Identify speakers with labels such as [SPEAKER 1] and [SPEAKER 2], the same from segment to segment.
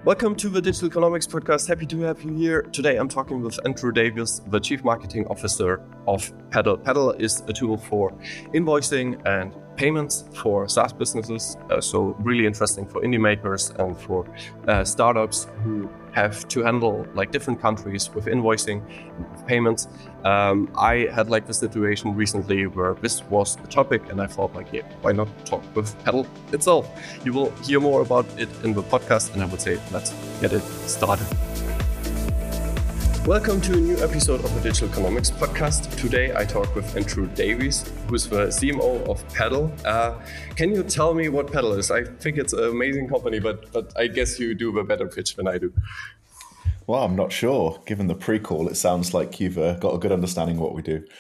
[SPEAKER 1] Welcome to the Digital Economics Podcast. Happy to have you here. Today I'm talking with Andrew Davies, the Chief Marketing Officer of Paddle. Paddle is a tool for invoicing and payments for SaaS businesses. So really interesting for indie makers and for startups who have to handle like different countries with invoicing and with payments. I had like the situation recently where this was a topic and I thought like, yeah, why not talk with Paddle itself? You will hear more about it in the podcast and I would say, let's get it started. Welcome to a new episode of the Digital Economics Podcast. Today I talk with Andrew Davies, who's the CMO of Paddle. Can you tell me what Paddle is? I think it's an amazing company, but I guess you do a better pitch than I do.
[SPEAKER 2] Well, I'm not sure. Given the pre-call, it sounds like you've got a good understanding of what we do.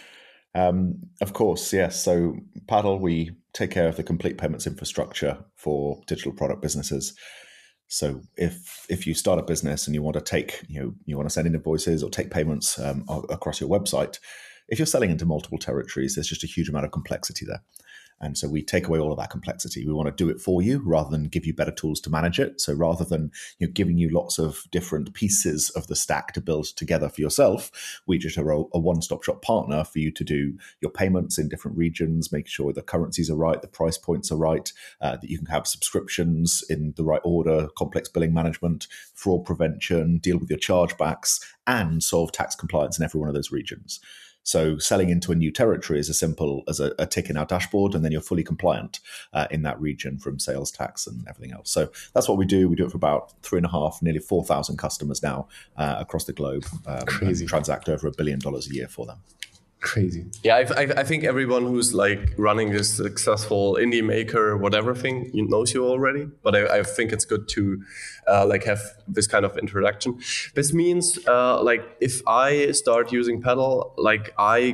[SPEAKER 2] Of course, yes. So Paddle, we take care of the complete payments infrastructure for digital product businesses. So if you start a business and you want to take, you want to send in invoices or take payments across your website, if you're selling into multiple territories, there's just a huge amount of complexity there. And so we take away all of that complexity. We want to do it for you rather than give you better tools to manage it. So rather than giving you lots of different pieces of the stack to build together for yourself, we just are a one-stop shop partner for you to do your payments in different regions, make sure the currencies are right, the price points are right, that you can have subscriptions in the right order, complex billing management, fraud prevention, deal with your chargebacks, and solve tax compliance in every one of those regions. So selling into a new territory is as simple as a tick in our dashboard, and then you're fully compliant in that region from sales tax and everything else. So that's what we do. We do it for about 3,500, nearly 4,000 customers now across the globe. Crazy. And transact over $1 billion a year for them.
[SPEAKER 1] Crazy. Yeah, I think everyone who's like running this successful indie maker, whatever thing, knows you already. But I think it's good to like have this kind of introduction. This means like if I start using Paddle, like I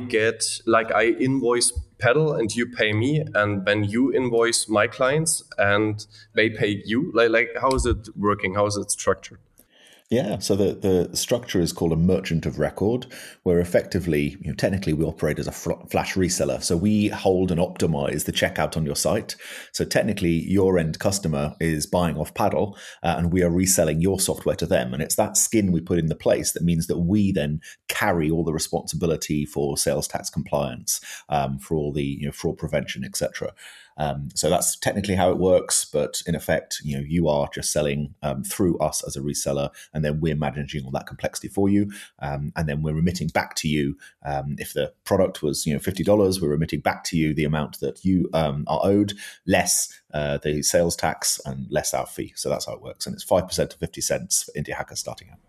[SPEAKER 1] invoice Paddle and you pay me, and then you invoice my clients and they pay you. Like how is it working? How is it structured?
[SPEAKER 2] Yeah, so the structure is called a merchant of record, where effectively, technically we operate as a flash reseller. So we hold and optimize the checkout on your site. So technically your end customer is buying off Paddle and we are reselling your software to them. And it's that skin we put in the place that means that we then carry all the responsibility for sales tax compliance, for all the fraud prevention, etc. So that's technically how it works, but in effect, you are just selling through us as a reseller, and then we're managing all that complexity for you, and then we're remitting back to you. If the product was $50, we're remitting back to you the amount that you are owed, less the sales tax and less our fee. So that's how it works, and it's 5% to 50 cents for indie hackers starting out.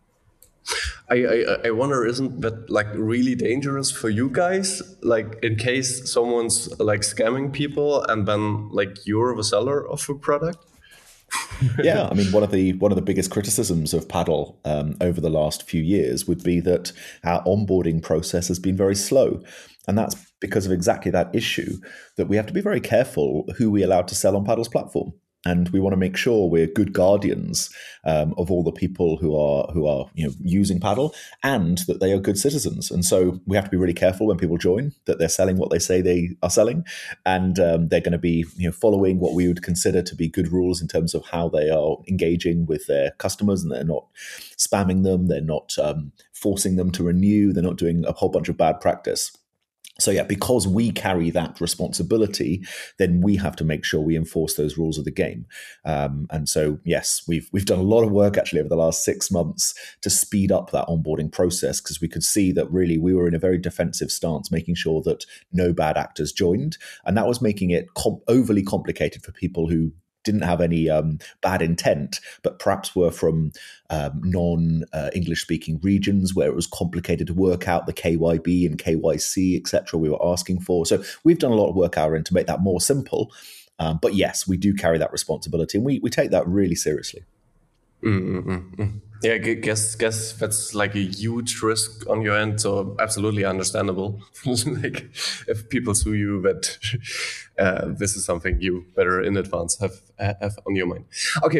[SPEAKER 1] I wonder, isn't that like really dangerous for you guys? Like in case someone's like scamming people and then like you're the seller of a product?
[SPEAKER 2] Yeah, I mean, one of the biggest criticisms of Paddle over the last few years would be that our onboarding process has been very slow. And that's because of exactly that issue, that we have to be very careful who we allow to sell on Paddle's platform. And we want to make sure we're good guardians of all the people who are using Paddle, and that they are good citizens. And so we have to be really careful when people join that they're selling what they say they are selling, and they're going to be following what we would consider to be good rules in terms of how they are engaging with their customers, and they're not spamming them, they're not forcing them to renew, they're not doing a whole bunch of bad practice. So yeah, because we carry that responsibility, then we have to make sure we enforce those rules of the game. And so yes, we've done a lot of work actually over the last 6 months to speed up that onboarding process, because we could see that really we were in a very defensive stance, making sure that no bad actors joined, and that was making it overly complicated for people who didn't have any bad intent, but perhaps were from non-English speaking regions where it was complicated to work out the KYB and KYC, etc. we were asking for. So we've done a lot of work our end to make that more simple. But yes, we do carry that responsibility, and we take that really seriously.
[SPEAKER 1] Mm-hmm. Yeah, I guess that's like a huge risk on your end. So absolutely understandable. Like if people sue you, but this is something you better in advance have on your mind. Okay,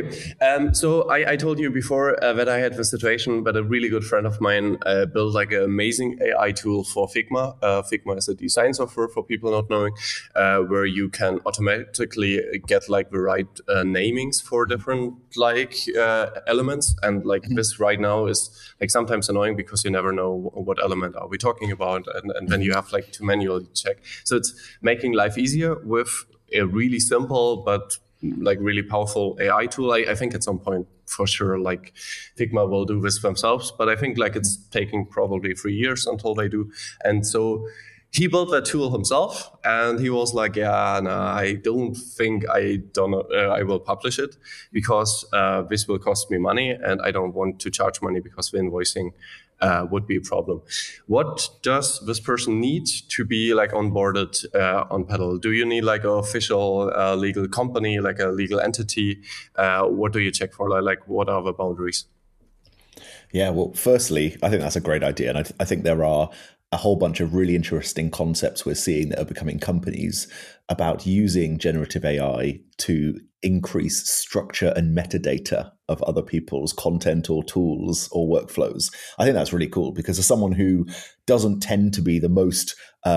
[SPEAKER 1] so I told you before that I had the situation, but a really good friend of mine built like an amazing AI tool for Figma. Figma is a design software for people not knowing, where you can automatically get like the right namings for different like elements. And like this right now is like sometimes annoying because you never know what element are we talking about, and then you have like to manually check. So it's making life easier with a really simple but like really powerful AI tool. I think at some point for sure like Figma will do this themselves, but I think like it's taking probably 3 years until they do. And so he built that tool himself, and he was like, "Yeah, no, I don't think I will publish it because this will cost me money, and I don't want to charge money because the invoicing would be a problem." What does this person need to be like onboarded on Petal? Do you need like an official legal company, like a legal entity? What do you check for? Like what are the boundaries?
[SPEAKER 2] Yeah, well, firstly, I think that's a great idea. And I think there are a whole bunch of really interesting concepts we're seeing that are becoming companies about using generative AI to increase structure and metadata of other people's content or tools or workflows. I think that's really cool because as someone who doesn't tend to be the most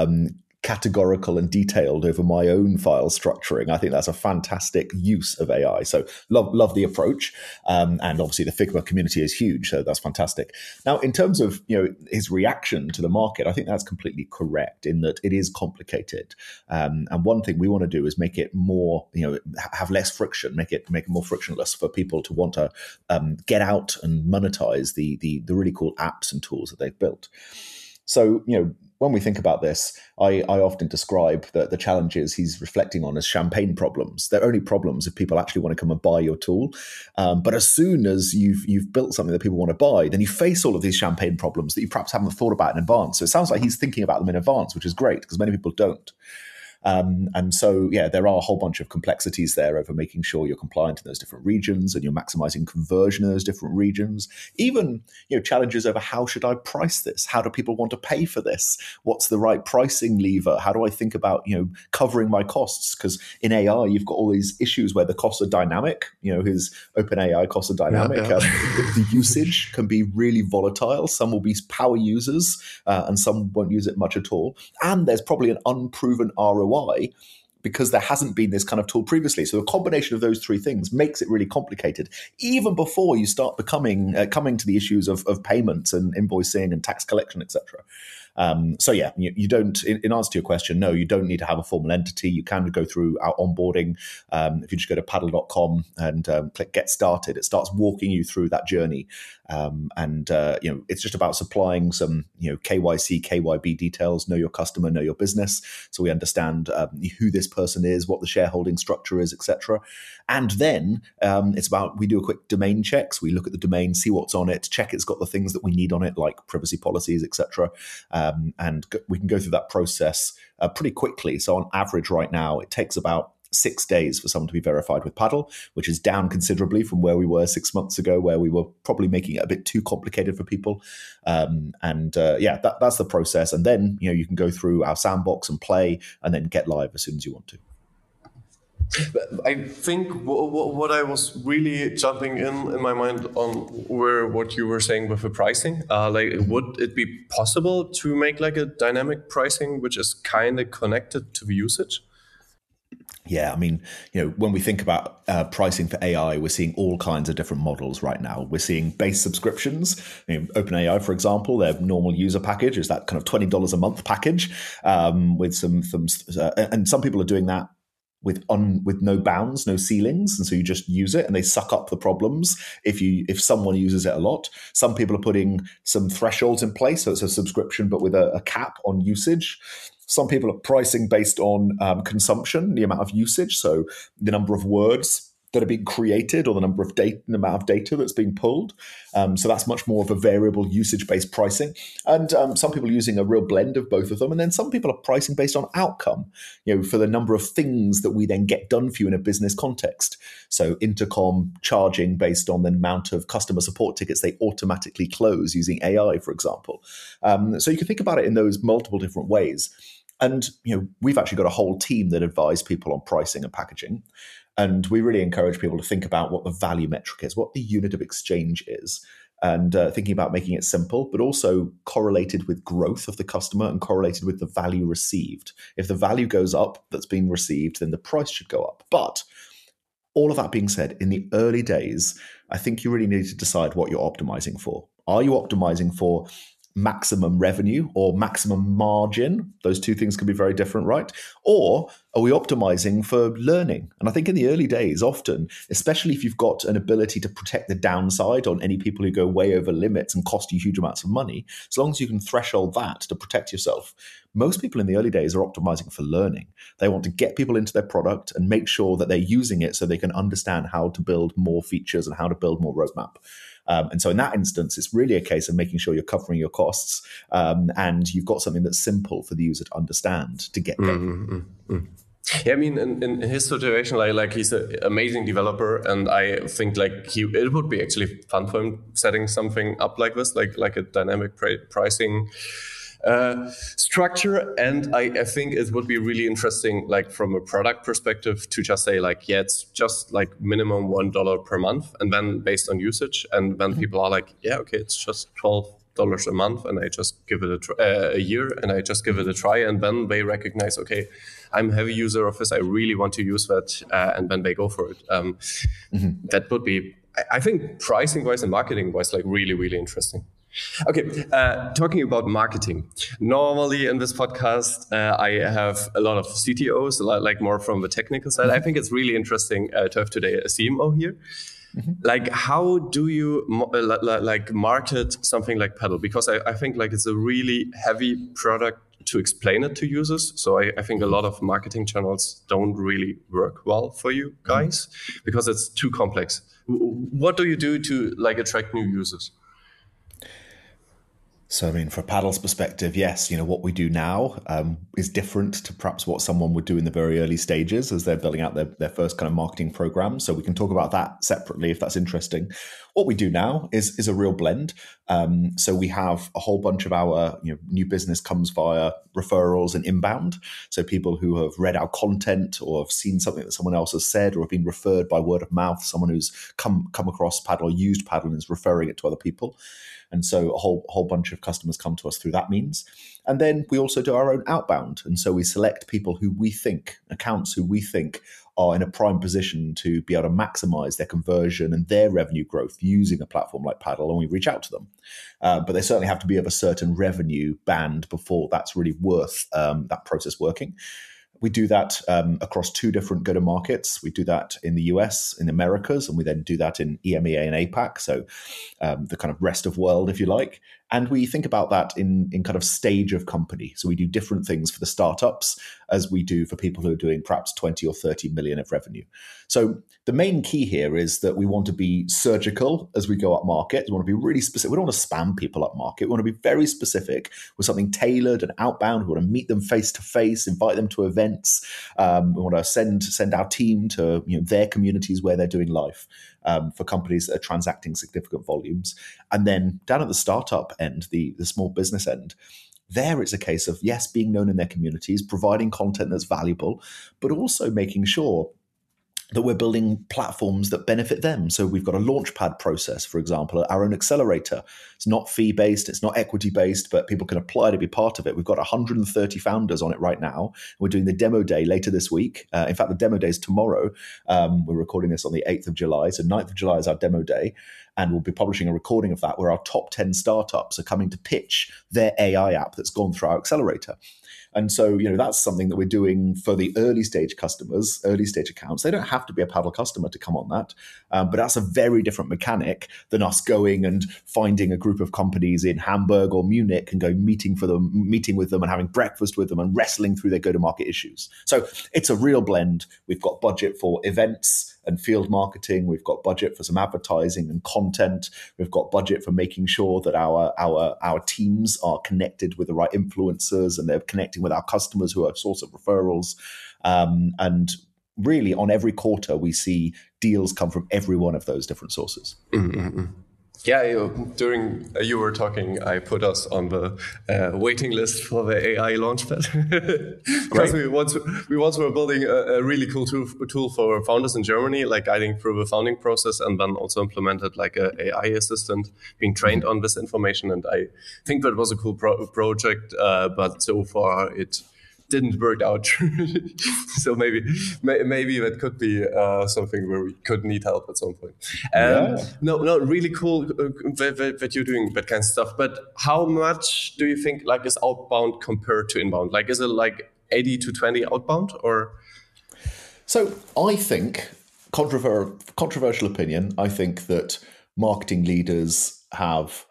[SPEAKER 2] categorical and detailed over my own file structuring, I think that's a fantastic use of AI. So love the approach, and obviously the Figma community is huge, so that's fantastic. Now, in terms of his reaction to the market, I think that's completely correct in that it is complicated, and one thing we want to do is make it more, have less friction, make it more frictionless for people to want to get out and monetize the really cool apps and tools that they've built. So when we think about this, I often describe the challenges he's reflecting on as champagne problems. They're only problems if people actually want to come and buy your tool. But as soon as you've built something that people want to buy, then you face all of these champagne problems that you perhaps haven't thought about in advance. So it sounds like he's thinking about them in advance, which is great because many people don't. And so, there are a whole bunch of complexities there over making sure you're compliant in those different regions and you're maximizing conversion in those different regions. Even, challenges over how should I price this? How do people want to pay for this? What's the right pricing lever? How do I think about, covering my costs? Because in AI, you've got all these issues where the costs are dynamic. His OpenAI costs are dynamic. Yeah. The usage can be really volatile. Some will be power users and some won't use it much at all. And there's probably an unproven ROI because there hasn't been this kind of tool previously. So a combination of those three things makes it really complicated, even before you start coming to the issues of payments and invoicing and tax collection, etc. You don't, in answer to your question, no, you don't need to have a formal entity. You can go through our onboarding. If you just go to paddle.com and click Get Started, it starts walking you through that journey. It's just about supplying some, KYC, KYB details, know your customer, know your business. So we understand who this person is, what the shareholding structure is, etc. And then it's about, we do a quick domain checks. We look at the domain, see what's on it, check it's got the things that we need on it, like privacy policies, etc. We can go through that process pretty quickly. So on average right now, it takes about 6 days for someone to be verified with Paddle, which is down considerably from where we were 6 months ago, where we were probably making it a bit too complicated for people. That's the process. And then, you can go through our sandbox and play and then get live as soon as you want to.
[SPEAKER 1] I think what I was really jumping in my mind on were what you were saying with the pricing. Would it be possible to make like a dynamic pricing, which is kind of connected to the usage?
[SPEAKER 2] Yeah, I mean, when we think about pricing for AI, we're seeing all kinds of different models right now. We're seeing base subscriptions. OpenAI, for example, their normal user package is that kind of $20 a month package with some and some people are doing that with no bounds, no ceilings, and so you just use it and they suck up the problems if someone uses it a lot. Some people are putting some thresholds in place, so it's a subscription but with a cap on usage. Some people are pricing based on consumption, the amount of usage, so the number of words that are being created or the amount of data that's being pulled. So that's much more of a variable usage-based pricing. And some people are using a real blend of both of them. And then some people are pricing based on outcome, for the number of things that we then get done for you in a business context. So Intercom charging based on the amount of customer support tickets they automatically close using AI, for example. So you can think about it in those multiple different ways. And we've actually got a whole team that advise people on pricing and packaging. And we really encourage people to think about what the value metric is, what the unit of exchange is, and thinking about making it simple, but also correlated with growth of the customer and correlated with the value received. If the value goes up that's being received, then the price should go up. But all of that being said, in the early days, I think you really need to decide what you're optimizing for. Are you optimizing for maximum revenue or maximum margin? Those two things can be very different, right? Or are we optimizing for learning? And I think in the early days, often, especially if you've got an ability to protect the downside on any people who go way over limits and cost you huge amounts of money, as long as you can threshold that to protect yourself, most people in the early days are optimizing for learning. They want to get people into their product and make sure that they're using it so they can understand how to build more features and how to build more roadmap. And so in that instance, it's really a case of making sure you're covering your costs and you've got something that's simple for the user to understand to get going.
[SPEAKER 1] Yeah, I mean, in his situation, like he's an amazing developer, and I think it would be actually fun for him setting something up like this, like a dynamic pricing structure. And I think it would be really interesting, like from a product perspective, to just say it's just like minimum $1 per month, and then based on usage, and then people are like, yeah, okay, it's just $12 a month, and I just give it a year, and I just give it a try, and then they recognize, okay, I'm a heavy user of this, I really want to use that, and then they go for it. That would be, I think, pricing wise and marketing wise, really, really interesting. Okay, talking about marketing. Normally in this podcast, I have a lot of CTOs, like more from the technical side. I think it's really interesting to have today a CMO here. How do you market something like Paddle? Because I think it's a really heavy product to explain it to users. So I think a lot of marketing channels don't really work well for you guys because it's too complex. What do you do to attract new users?
[SPEAKER 2] So, I mean, from Paddle's perspective, yes, what we do now is different to perhaps what someone would do in the very early stages as they're building out their first kind of marketing program. So we can talk about that separately if that's interesting. What we do now is a real blend. So we have a whole bunch of our new business comes via referrals and inbound. So people who have read our content or have seen something that someone else has said or have been referred by word of mouth, someone who's come across Paddle or used Paddle and is referring it to other people. And so a whole bunch of customers come to us through that means. And then we also do our own outbound. And so we select people accounts who we think are in a prime position to be able to maximize their conversion and their revenue growth using a platform like Paddle, and we reach out to them. But they certainly have to be of a certain revenue band before that's really worth that process working. We do that across two different go-to-markets. We do that in the US, in the Americas, and we then do that in EMEA and APAC, so the kind of rest of world, if you like. And we think about that in kind of stage of company. So we do different things for the startups as we do for people who are doing perhaps 20 or 30 million of revenue. So the main key here is that we want to be surgical as we go up market. We want to be really specific. We don't want to spam people up market. We want to be very specific with something tailored and outbound. We want to meet them face to face, invite them to events. We want to send our team to their communities where they're doing life. For companies that are transacting significant volumes. And then down at the startup end, the small business end, there it's a case of, yes, being known in their communities, providing content that's valuable, but also making sure that we're building platforms that benefit them. So we've got a launchpad process, for example, our own accelerator. It's not fee-based, it's not equity-based, but people can apply to be part of it. We've got 130 founders on it right now. We're doing the demo day later this week. In fact, the demo day is tomorrow. We're recording this on the 8th of July. So 9th of July is our demo day. And we'll be publishing a recording of that where our top 10 startups are coming to pitch their AI app that's gone through our accelerator. And so, that's something that we're doing for the early stage customers, early stage accounts. They don't have to be a Paddle customer to come on that. But that's a very different mechanic than us going and finding a group of companies in Hamburg or Munich and going meeting with them and having breakfast with them and wrestling through their go-to-market issues. So it's a real blend. We've got budget for events and field marketing. We've got budget for some advertising and content. We've got budget for making sure that our teams are connected with the right influencers and they're connecting with our customers who are a source of referrals. And really, on every quarter, we see deals come from every one of those different sources.
[SPEAKER 1] Mm-hmm. Yeah, during you were talking, I put us on the waiting list for the AI Launchpad because we once were building a really cool tool for founders in Germany, like guiding through the founding process, and then also implemented like a AI assistant being trained on this information. And I think that was a cool project, but so far it didn't work out. So maybe that could be something where we could need help at some point. No, really cool that you're doing that kind of stuff. But how much do you think like is outbound compared to inbound? Like, is it like 80 to 20 outbound or?
[SPEAKER 2] So I think, controversial opinion, I think that marketing leaders have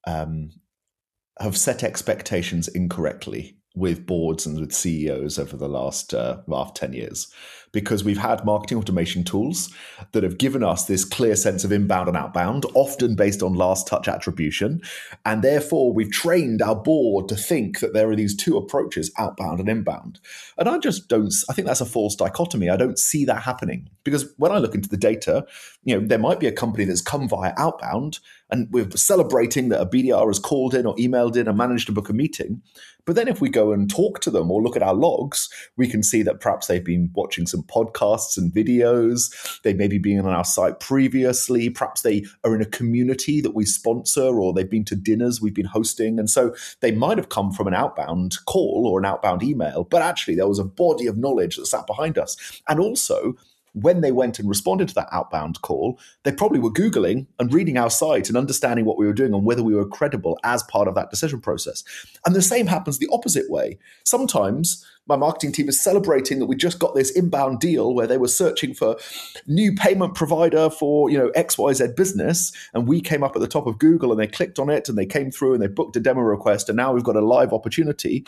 [SPEAKER 2] set expectations incorrectly with boards and with CEOs over the last 10 years, because we've had marketing automation tools that have given us this clear sense of inbound and outbound, often based on last touch attribution. And therefore, we've trained our board to think that there are these two approaches, outbound and inbound. And I think that's a false dichotomy. I don't see that happening, because when I look into the data, there might be a company that's come via outbound and we're celebrating that a BDR has called in or emailed in and managed to book a meeting. But then if we go and talk to them or look at our logs, we can see that perhaps they've been watching some podcasts and videos. They may be being on our site previously. Perhaps they are in a community that we sponsor, or they've been to dinners we've been hosting. And so they might have come from an outbound call or an outbound email, but actually there was a body of knowledge that sat behind us. And also, when they went and responded to that outbound call, they probably were Googling and reading our site and understanding what we were doing and whether we were credible as part of that decision process. And the same happens the opposite way. Sometimes my marketing team is celebrating that we just got this inbound deal where they were searching for new payment provider for, XYZ business. And we came up at the top of Google and they clicked on it and they came through and they booked a demo request. And now we've got a live opportunity.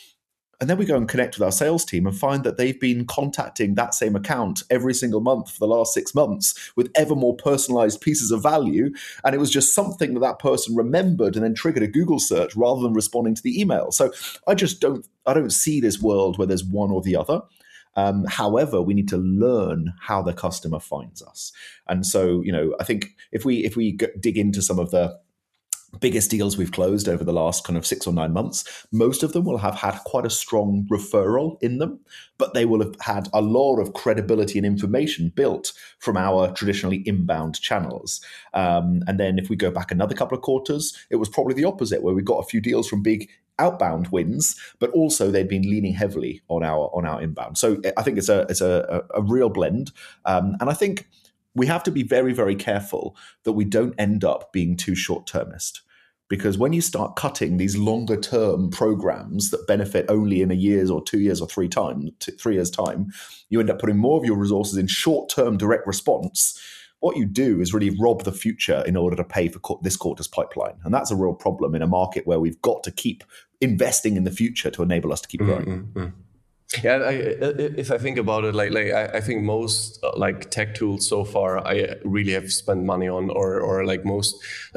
[SPEAKER 2] And then we go and connect with our sales team and find that they've been contacting that same account every single month for the last 6 months with ever more personalized pieces of value. And it was just something that person remembered and then triggered a Google search rather than responding to the email. So I don't see this world where there's one or the other. However, we need to learn how the customer finds us. And so, I think if we dig into some of the biggest deals we've closed over the last kind of 6 or 9 months, most of them will have had quite a strong referral in them, but they will have had a lot of credibility and information built from our traditionally inbound channels. And then if we go back another couple of quarters, it was probably the opposite, where we got a few deals from big outbound wins, but also they've been leaning heavily on our inbound. So I think it's a real blend. And I think we have to be very, very careful that we don't end up being too short-termist. Because when you start cutting these longer-term programs that benefit only in a year's or 2 years or 3 years' time, you end up putting more of your resources in short-term direct response. What you do is really rob the future in order to pay for this quarter's pipeline. And that's a real problem in a market where we've got to keep investing in the future to enable us to keep growing. Mm-hmm.
[SPEAKER 1] Yeah, if I think about it, I think most tech tools so far I really have spent money on, or most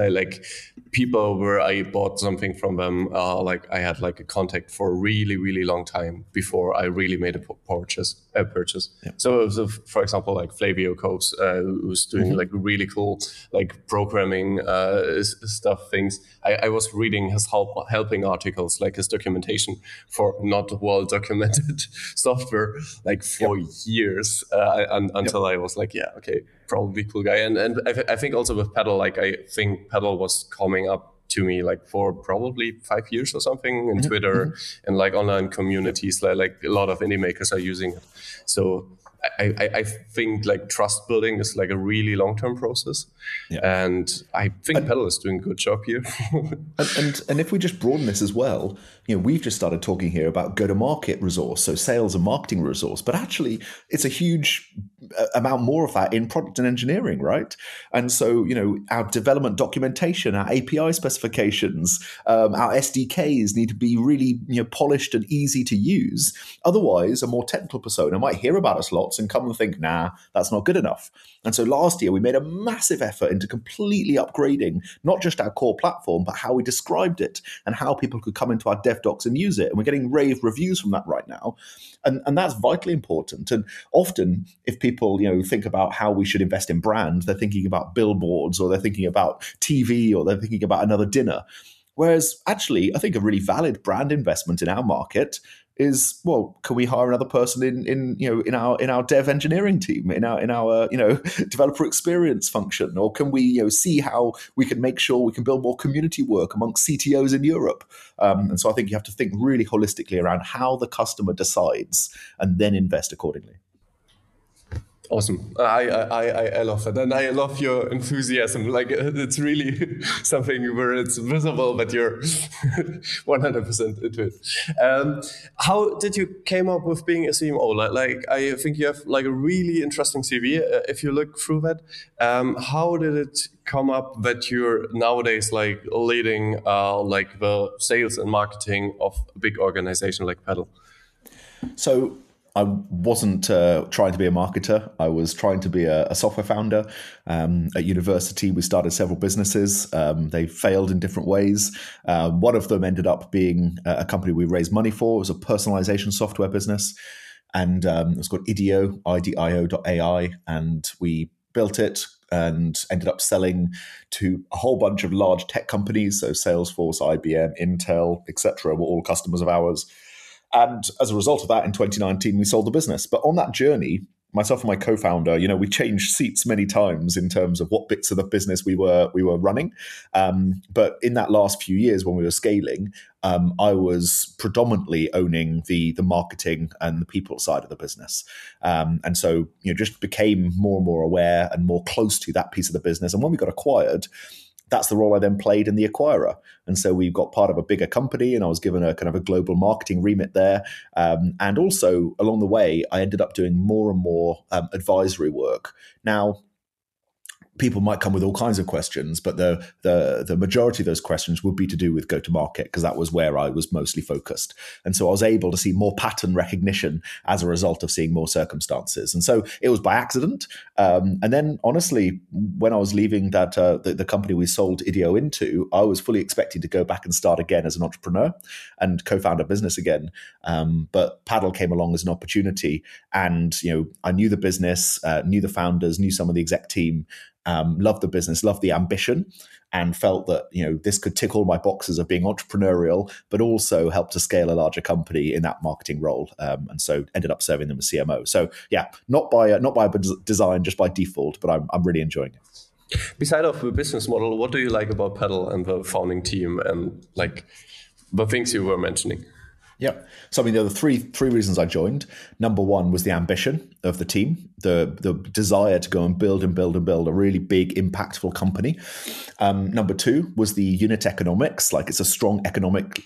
[SPEAKER 1] people where I bought something from them, I had a contact for a really, really long time before I really made a purchase. Yeah. So, for example, Flavio Coves, who's doing really cool programming stuff things. I was reading his helping articles, his documentation for not well documented software for years until I was probably cool guy. And I think also with Paddle, I think Paddle was coming up to me for probably 5 years or something in Twitter and online communities, a lot of indie makers are using it. So I think trust building is a really long-term process. Yeah. And I think Paddle is doing a good job here.
[SPEAKER 2] and if we just broaden this as well, we've just started talking here about go-to-market resource, so sales and marketing resource, but actually it's a huge amount more of that in product and engineering, right? And so, our development documentation, our API specifications, our SDKs need to be really, polished and easy to use. Otherwise, a more technical persona might hear about us lots and come and think, nah, that's not good enough. And so last year we made a massive effort into completely upgrading not just our core platform, but how we described it and how people could come into our dev docs and use it. And we're getting rave reviews from that right now. And that's vitally important. And often if people people, think about how we should invest in brand, they're thinking about billboards, or they're thinking about TV, or they're thinking about another dinner. Whereas actually, I think a really valid brand investment in our market is, well, can we hire another person in our dev engineering team, in our developer experience function, or can we see how we can make sure we can build more community work amongst CTOs in Europe? And so I think you have to think really holistically around how the customer decides and then invest accordingly.
[SPEAKER 1] Awesome. I love that. And I love your enthusiasm. Like, it's really something where it's visible, but you're 100% into it. How did you came up with being a CMO? Like I think you have like a really interesting CV. If you look through that, how did it come up that you're nowadays like leading like the sales and marketing of a big organization like Paddle?
[SPEAKER 2] So I wasn't trying to be a marketer. I was trying to be a software founder. At university, we started several businesses. They failed in different ways. One of them ended up being a company we raised money for. It was a personalization software business. And it was called IDEO, IDIO.ai. And we built it and ended up selling to a whole bunch of large tech companies. So Salesforce, IBM, Intel, etc. were all customers of ours. And as a result of that, in 2019, we sold the business. But on that journey, myself and my co-founder, we changed seats many times in terms of what bits of the business we were running. But in that last few years, when we were scaling, I was predominantly owning the marketing and the people side of the business. And so, just became more and more aware and more close to that piece of the business. And when we got acquired, that's the role I then played in the acquirer. And so we got part of a bigger company, and I was given a kind of a global marketing remit there. And also along the way, I ended up doing more and more advisory work. Now, people might come with all kinds of questions, but the majority of those questions would be to do with go-to-market, because that was where I was mostly focused. And so I was able to see more pattern recognition as a result of seeing more circumstances. And so it was by accident. And then, honestly, when I was leaving that the company we sold IDEO into, I was fully expecting to go back and start again as an entrepreneur and co-found a business again. But Paddle came along as an opportunity, and I knew the business, knew the founders, knew some of the exec team. Loved the business, loved the ambition, and felt that this could tick all my boxes of being entrepreneurial, but also help to scale a larger company in that marketing role. And so ended up serving them as CMO. So yeah, not by design, just by default, but I'm really enjoying it.
[SPEAKER 1] Beside of the business model, what do you like about Paddle and the founding team and like the things you were mentioning?
[SPEAKER 2] Yeah. So, there were three reasons I joined. Number one was the ambition of the team, the desire to go and build a really big, impactful company. Number two was the unit economics. Like, it's a strong economic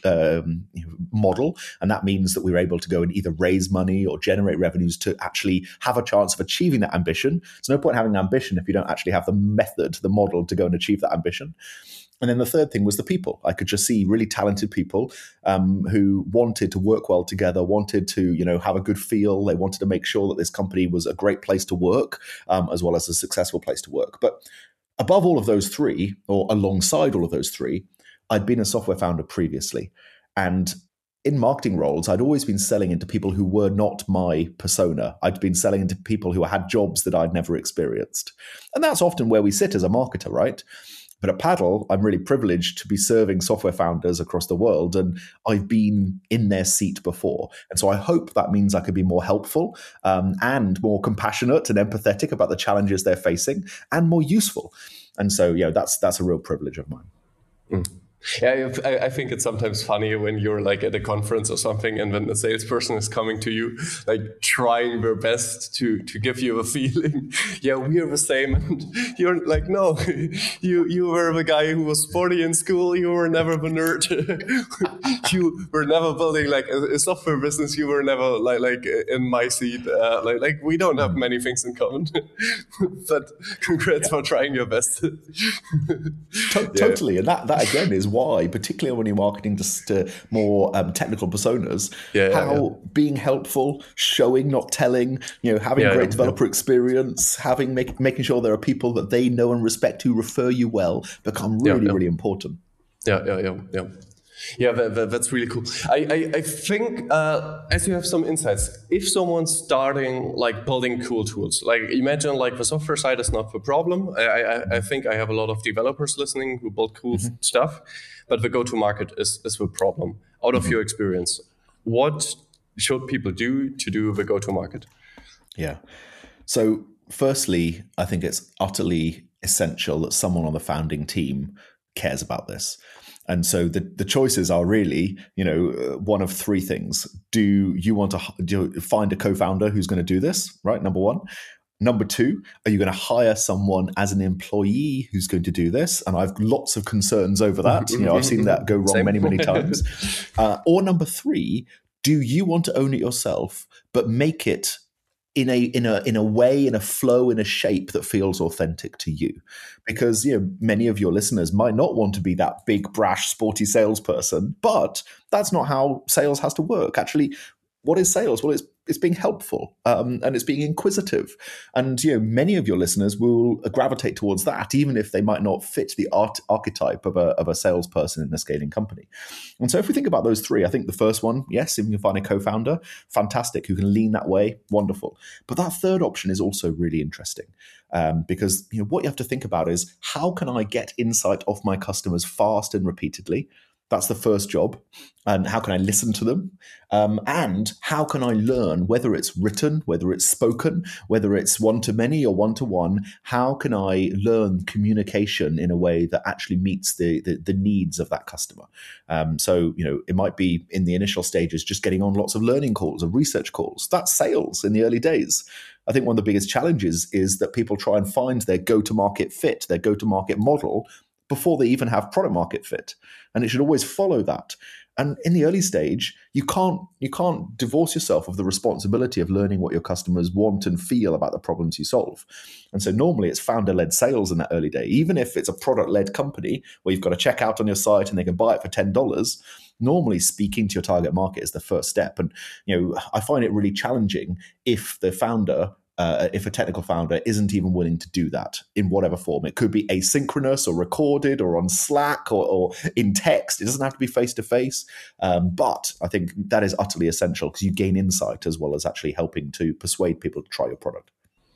[SPEAKER 2] model. And that means that we were able to go and either raise money or generate revenues to actually have a chance of achieving that ambition. There's no point having ambition if you don't actually have the method, the model to go and achieve that ambition. And then the third thing was the people. I could just see really talented people who wanted to work well together, wanted to, have a good feel. They wanted to make sure that this company was a great place to work, as well as a successful place to work. But above all of those three, or alongside all of those three, I'd been a software founder previously. And in marketing roles, I'd always been selling into people who were not my persona. I'd been selling into people who had jobs that I'd never experienced. And that's often where we sit as a marketer, right? But at Paddle, I'm really privileged to be serving software founders across the world, and I've been in their seat before. And so I hope that means I could be more helpful and more compassionate and empathetic about the challenges they're facing, and more useful. And so, that's a real privilege of mine.
[SPEAKER 1] Mm. Yeah, I think it's sometimes funny when you're like at a conference or something, and then the salesperson is coming to you, like trying their best to give you a feeling, yeah, we are the same, and you're like, no, you were the guy who was sporty in school, you were never the nerd, you were never building like a software business, you were never like in my seat, like we don't have many things in common, but congrats for trying your best.
[SPEAKER 2] Totally, and that again is why, particularly when you're marketing to more technical personas, being helpful, showing, not telling, having great developer experience, making sure there are people that they know and respect who refer you well, become really important.
[SPEAKER 1] Yeah. Yeah, that's really cool. I think as you have some insights, if someone's starting like building cool tools, like imagine like the software side is not the problem. I think I have a lot of developers listening who build cool stuff, but the go-to-market is the problem. Out of your experience, what should people do to do the go-to-market?
[SPEAKER 2] Yeah. So firstly, I think it's utterly essential that someone on the founding team cares about this. And so the choices are really, one of three things. Do you want to find a co-founder who's going to do this, right? Number one. Number two, are you going to hire someone as an employee who's going to do this? And I've lots of concerns over that. I've seen that go wrong many, many times. Or number three, do you want to own it yourself, but make it in a way, in a flow, in a shape that feels authentic to you? Because many of your listeners might not want to be that big, brash, sporty salesperson, but that's not how sales has to work. Actually, what is sales? Well, it's being helpful and it's being inquisitive. And many of your listeners will gravitate towards that, even if they might not fit the archetype of a salesperson in a scaling company. And so if we think about those three, I think the first one, yes, if you can find a co-founder, fantastic, who can lean that way, wonderful. But that third option is also really interesting because what you have to think about is, how can I get insight off my customers fast and repeatedly? That's the first job. And how can I listen to them? And how can I learn, whether it's written, whether it's spoken, whether it's one-to-many or one-to-one, how can I learn communication in a way that actually meets the needs of that customer? So, it might be in the initial stages, just getting on lots of learning calls or research calls. That's sales in the early days. I think one of the biggest challenges is that people try and find their go-to-market fit, their go-to-market model, before they even have product market fit. And it should always follow that. And in the early stage, you can't divorce yourself of the responsibility of learning what your customers want and feel about the problems you solve. And so normally it's founder-led sales in that early day. Even if it's a product-led company where you've got a checkout on your site and they can buy it for $10, normally speaking to your target market is the first step. And I find it really challenging if the founder if a technical founder isn't even willing to do that in whatever form. It could be asynchronous or recorded or on Slack or in text. It doesn't have to be face-to-face. But I think that is utterly essential because you gain insight as well as actually helping to persuade people to try your product.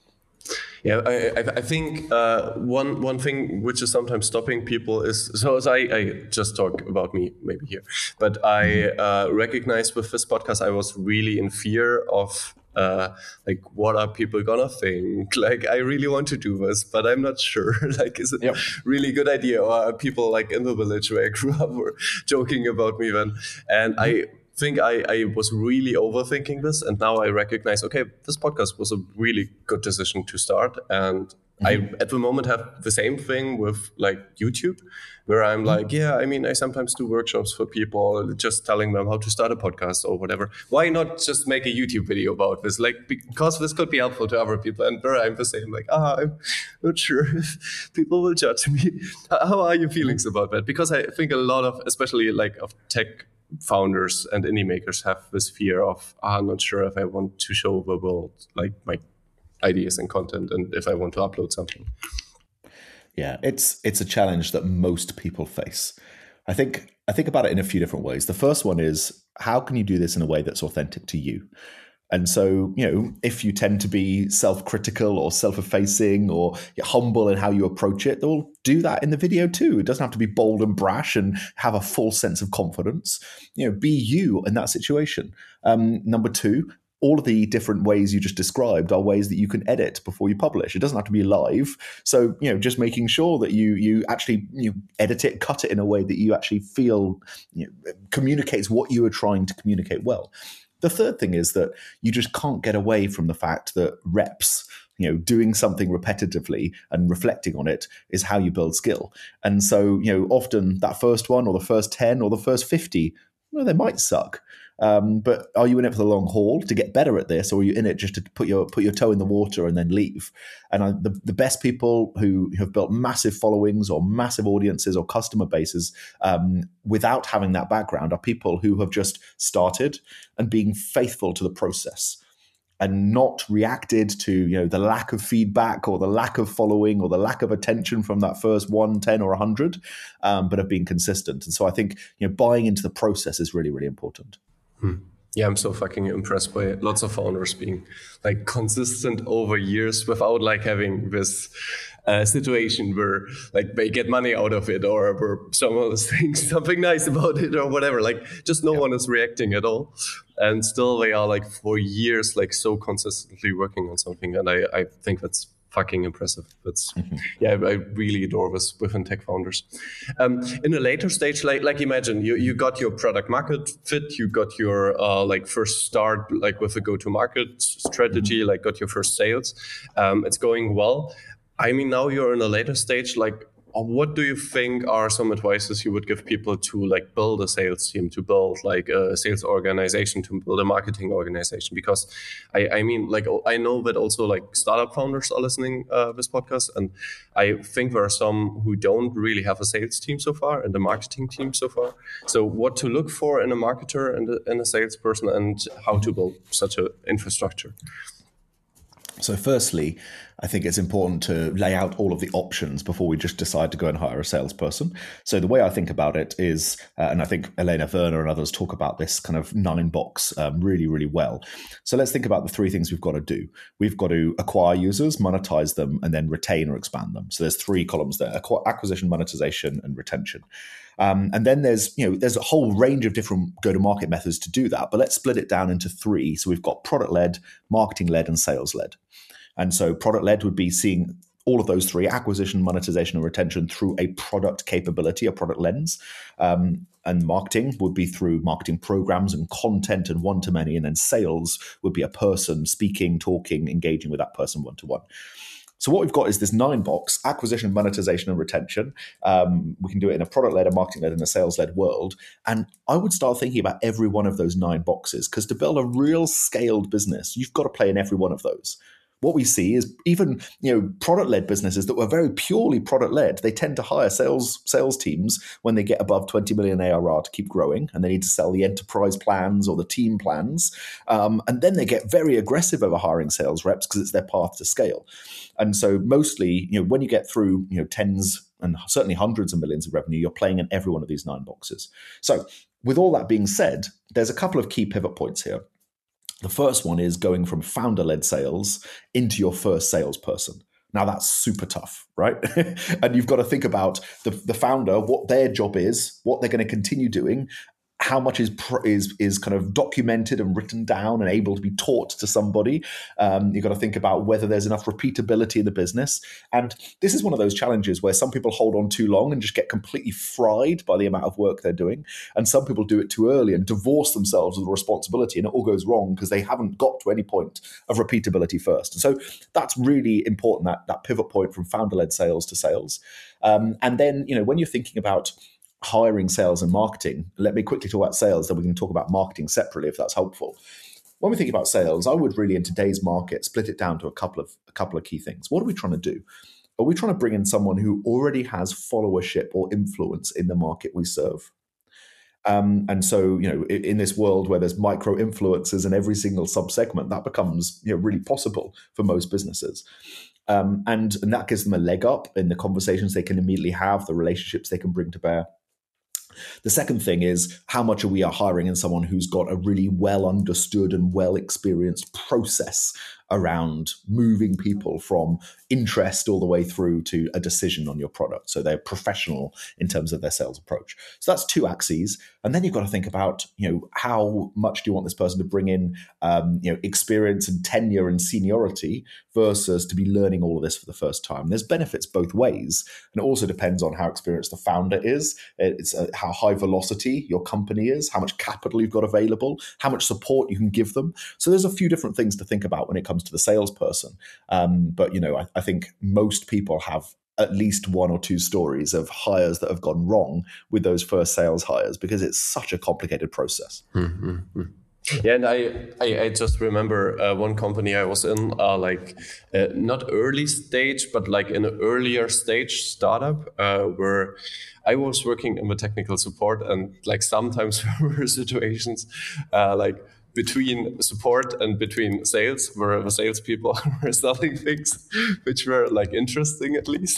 [SPEAKER 1] Yeah, I think one thing which is sometimes stopping people is, so as I just talk about me maybe here, but I recognize with this podcast I was really in fear of like, what are people gonna think? Like, I really want to do this, but I'm not sure. Like, is it really a good idea? Or are people like in the village where I grew up were joking about me then? And I think I was really overthinking this, and now I recognize, okay, this podcast was a really good decision to start. And I at the moment have the same thing with like YouTube, where I'm like, I sometimes do workshops for people, just telling them how to start a podcast or whatever. Why not just make a YouTube video about this? Like, because this could be helpful to other people. And where I'm the same, like, I'm not sure if people will judge me. How are your feelings about that? Because I think a lot of, especially like of tech founders and indie makers, have this fear of, I'm not sure if I want to show the world like my ideas and content and if I want to upload something.
[SPEAKER 2] Yeah, it's a challenge that most people face. I think about it in a few different ways. The first one is, how can you do this in a way that's authentic to you? And so, if you tend to be self-critical or self-effacing or humble in how you approach it, they'll do that in the video too. It doesn't have to be bold and brash and have a full sense of confidence. Be you in that situation. Number two, all of the different ways you just described are ways that you can edit before you publish. It doesn't have to be live. So, just making sure that you actually edit it, cut it in a way that you actually feel communicates what you are trying to communicate well. The third thing is that you just can't get away from the fact that reps, doing something repetitively and reflecting on it is how you build skill. And so, often that first one or the first 10 or the first 50, they might suck. But are you in it for the long haul to get better at this, or are you in it just to put your toe in the water and then leave? And the best people who have built massive followings or massive audiences or customer bases without having that background are people who have just started and being faithful to the process. and not reacted to the lack of feedback or the lack of following or the lack of attention from that first 1, 10 or 100, but have been consistent. And so I think buying into the process is really, really important.
[SPEAKER 1] Yeah, I'm so fucking impressed by lots of founders being like consistent over years without like having this situation where like they get money out of it, or where someone is saying something nice about it or whatever. Like just no one is reacting at all, and still they are like for years like so consistently working on something. And I think that's fucking impressive. That's yeah, I really adore this within tech founders. In a later stage, like imagine you got your product market fit, you got your like first start like with a go-to-market strategy, like got your first sales. It's going well. I mean, now you're in a later stage, like what do you think are some advices you would give people to like build a sales team, to build like a sales organization, to build a marketing organization? Because I mean, like I know that also like startup founders are listening this podcast, and I think there are some who don't really have a sales team so far and a marketing team so far. So what to look for in a marketer and a salesperson, and how to build such an infrastructure?
[SPEAKER 2] So firstly, I think it's important to lay out all of the options before we just decide to go and hire a salesperson. So the way I think about it is, and I think Elena Werner and others talk about this kind of 9-box really, really well. So let's think about the 3 things we've got to do. We've got to acquire users, monetize them, and then retain or expand them. So there's 3 columns there: acquisition, monetization, and retention. And then there's a whole range of different go-to-market methods to do that. But let's split it down into 3. So we've got product-led, marketing-led, and sales-led. And so product-led would be seeing all of those 3, acquisition, monetization, and retention, through a product capability, a product lens. And marketing would be through marketing programs and content and one-to-many. And then sales would be a person speaking, talking, engaging with that person one-to-one. So what we've got is this 9-box: acquisition, monetization, and retention. We can do it in a product-led, a marketing-led, and a sales-led world. And I would start thinking about every one of those 9 boxes, because to build a real scaled business, you've got to play in every one of those. What we see is even product-led businesses that were very purely product-led, they tend to hire sales teams when they get above 20 million ARR to keep growing, and they need to sell the enterprise plans or the team plans. And then they get very aggressive over hiring sales reps because it's their path to scale. And so mostly, when you get through tens and certainly hundreds of millions of revenue, you're playing in every one of these 9 boxes. So with all that being said, there's a couple of key pivot points here. The first one is going from founder-led sales into your first salesperson. Now that's super tough, right? And you've got to think about the founder, what their job is, what they're going to continue doing, how much is kind of documented and written down and able to be taught to somebody. You've got to think about whether there's enough repeatability in the business. And this is one of those challenges where some people hold on too long and just get completely fried by the amount of work they're doing. And some people do it too early and divorce themselves of the responsibility, and it all goes wrong because they haven't got to any point of repeatability first. And so that's really important, that pivot point from founder-led sales to sales. And then, when you're thinking about hiring sales and marketing, let me quickly talk about sales, then we can talk about marketing separately if that's helpful. When we think about sales, I would really, in today's market, split it down to a couple of key things. What are we trying to do? Are we trying to bring in someone who already has followership or influence in the market we serve? And so, in this world where there's micro influencers in every single subsegment, that becomes really possible for most businesses. And that gives them a leg up in the conversations they can immediately have, the relationships they can bring to bear. The second thing is, how much are we hiring in someone who's got a really well understood and well experienced process around moving people from interest all the way through to a decision on your product. So they're professional in terms of their sales approach. So that's 2 axes. And then you've got to think about, how much do you want this person to bring in, experience and tenure and seniority versus to be learning all of this for the first time. There's benefits both ways. And it also depends on how experienced the founder is. It's how high velocity your company is, how much capital you've got available, how much support you can give them. So there's a few different things to think about when it comes to the salesperson. But, I think most people have at least 1 or 2 stories of hires that have gone wrong with those first sales hires, because it's such a complicated process.
[SPEAKER 1] Mm-hmm. Yeah, and I just remember one company I was in, not early stage, but like in an earlier stage startup, where I was working in the technical support, and like sometimes there were situations like between support and between sales, where the salespeople were selling things, which were like interesting at least.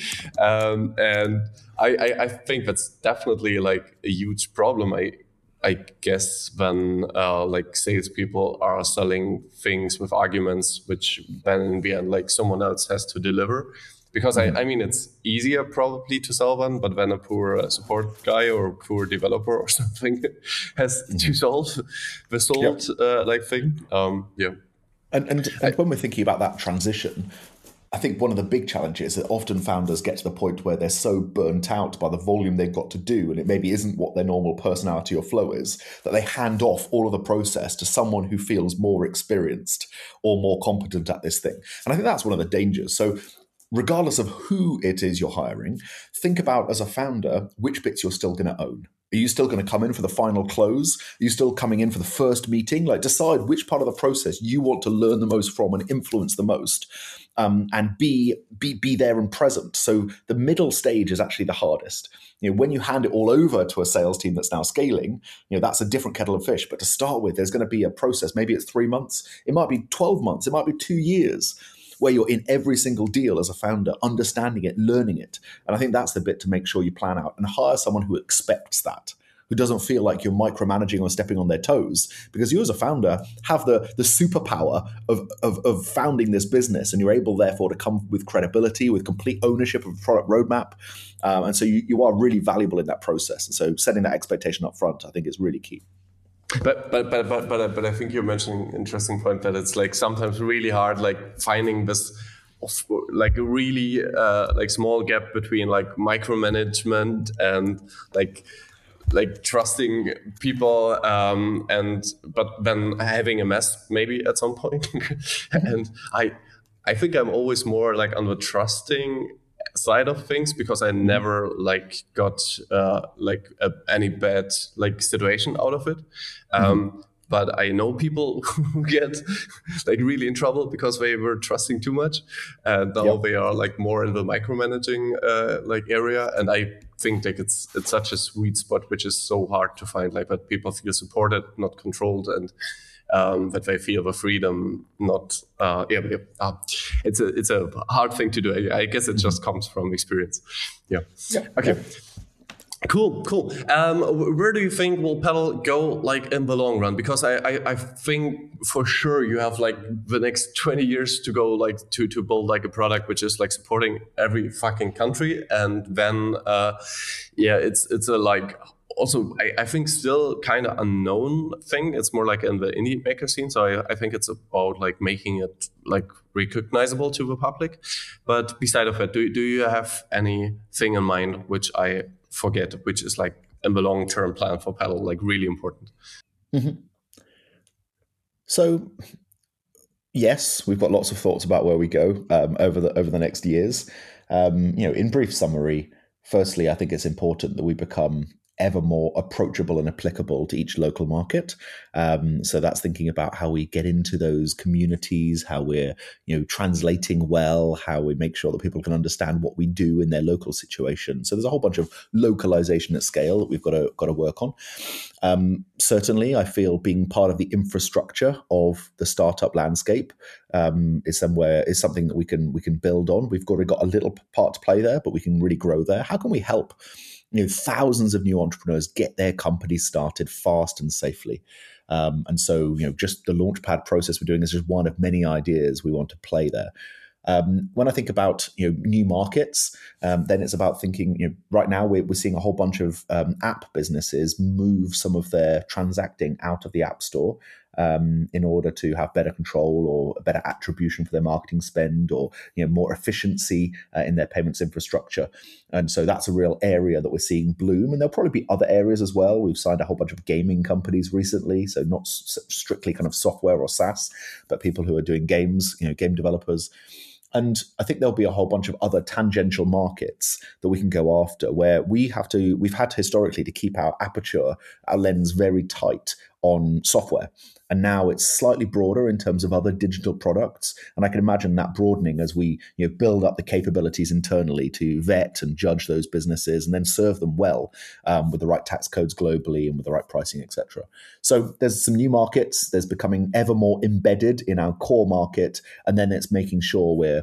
[SPEAKER 1] And I think that's definitely like a huge problem. I guess when like salespeople are selling things with arguments, which then in the end like someone else has to deliver. Because I mean, it's easier probably to sell one, but when a poor support guy or a poor developer or something has to solve the sold like thing, yeah.
[SPEAKER 2] And when we're thinking about that transition, I think one of the big challenges is that often founders get to the point where they're so burnt out by the volume they've got to do, and it maybe isn't what their normal personality or flow is, that they hand off all of the process to someone who feels more experienced or more competent at this thing. And I think that's one of the dangers. So regardless of who it is you're hiring, think about as a founder, which bits you're still going to own. Are you still going to come in for the final close? Are you still coming in for the first meeting? Like, decide which part of the process you want to learn the most from and influence the most, and be there and present. So the middle stage is actually the hardest. When you hand it all over to a sales team that's now scaling, that's a different kettle of fish. But to start with, there's going to be a process. Maybe it's 3 months. It might be 12 months. It might be 2 years, where you're in every single deal as a founder, understanding it, learning it. And I think that's the bit to make sure you plan out and hire someone who expects that, who doesn't feel like you're micromanaging or stepping on their toes, because you as a founder have the superpower of founding this business, and you're able therefore to come with credibility, with complete ownership of a product roadmap. And so you are really valuable in that process. And so setting that expectation up front, I think, is really key.
[SPEAKER 1] But I think you're mentioning an interesting point, that it's like sometimes really hard, like finding this like a really like small gap between like micromanagement and like trusting people, but then having a mess maybe at some point. And I think I'm always more like on the trusting side of things, because I never like got any bad like situation out of it. But I know people who get like really in trouble because they were trusting too much, and now they are like more in the micromanaging like area. And I think like it's such a sweet spot, which is so hard to find, like that people feel supported, not controlled, and that they feel the freedom, not it's a hard thing to do. I guess it just comes from experience. Okay. Cool. Where do you think will Paddle go like in the long run? Because I think for sure you have like the next 20 years to go, like to build like a product which is like supporting every fucking country. And then it's a like also I think still kind of unknown thing. It's more like in the indie maker scene. So I think it's about like making it like recognizable to the public. But beside of it, do you have anything in mind which I forget, which is like in the long-term plan for Paddle, like really important?
[SPEAKER 2] So yes, we've got lots of thoughts about where we go over the next years. In brief summary, firstly, I think it's important that we become ever more approachable and applicable to each local market. So that's thinking about how we get into those communities, how we're translating well, how we make sure that people can understand what we do in their local situation. So there's a whole bunch of localization at scale that we've got to work on. Certainly, I feel being part of the infrastructure of the startup landscape is something that we can build on. We've got a little part to play there, but we can really grow there. How can we help thousands of new entrepreneurs get their companies started fast and safely? And so, just the Launchpad process we're doing is just one of many ideas we want to play there. When I think about new markets, then it's about thinking. Right now we're seeing a whole bunch of app businesses move some of their transacting out of the App Store in order to have better control or better attribution for their marketing spend, or more efficiency in their payments infrastructure. And so that's a real area that we're seeing bloom. And there'll probably be other areas as well. We've signed a whole bunch of gaming companies recently, so not strictly kind of software or SaaS, but people who are doing games, game developers. And I think there'll be a whole bunch of other tangential markets that we can go after, where we've had historically to keep our aperture, our lens very tight on software. and now it's slightly broader in terms of other digital products. And I can imagine that broadening as we build up the capabilities internally to vet and judge those businesses and then serve them well with the right tax codes globally and with the right pricing, etc. So there's some new markets. There's becoming ever more embedded in our core market, and then it's making sure we're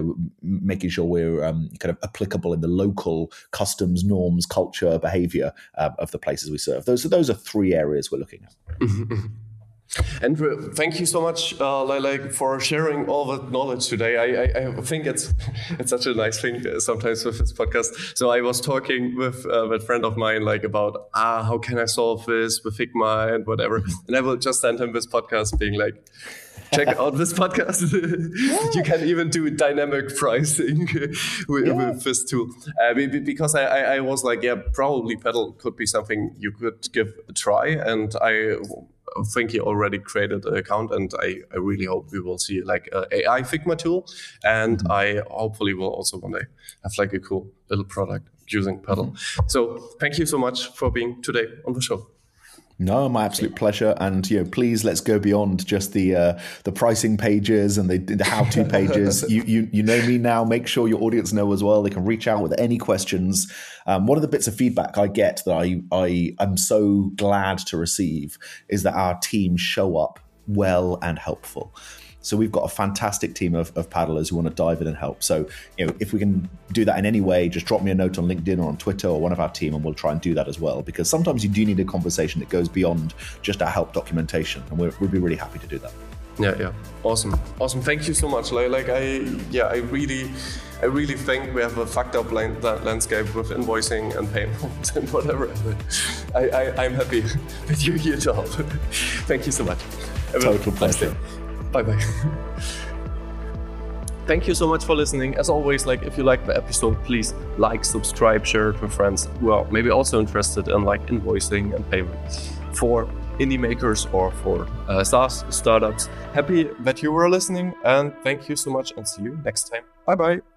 [SPEAKER 2] kind of applicable in the local customs, norms, culture, behavior of the places we serve. Those are three areas we're looking at.
[SPEAKER 1] Andrew, thank you so much, for sharing all the knowledge today. I think it's such a nice thing sometimes with this podcast. So I was talking with a friend of mine about how can I solve this with Figma and whatever, and I will just send him this podcast, being like, check out this podcast. You can even do dynamic pricing with this tool. Because I was like, probably Petal could be something you could give a try, and I think he already created an account, and I really hope we will see an AI Figma tool, and I hopefully will also one day have a cool little product using Petal. So thank you so much for being today on the show.
[SPEAKER 2] No, my absolute pleasure. And please, let's go beyond just the pricing pages and the how-to pages. You know me now. Make sure your audience know as well. They can reach out with any questions. One of the bits of feedback I get that I'm so glad to receive is that our team show up well and helpful. So we've got a fantastic team of paddlers who want to dive in and help. So, if we can do that in any way, just drop me a note on LinkedIn or on Twitter or one of our team, and we'll try and do that as well. Because sometimes you do need a conversation that goes beyond just our help documentation, and we'd be really happy to do that.
[SPEAKER 1] Yeah. Awesome. Thank you so much. I really think we have a fucked up landscape with invoicing and payments and whatever. I'm happy that you're here to help. Thank you so much.
[SPEAKER 2] Total pleasure.
[SPEAKER 1] Bye-bye. Thank you so much for listening. As always, if you like the episode, please subscribe, share it with friends who are maybe also interested in invoicing and payment for indie makers or for SaaS startups. Happy that you were listening, and thank you so much, and see you next time. Bye-bye.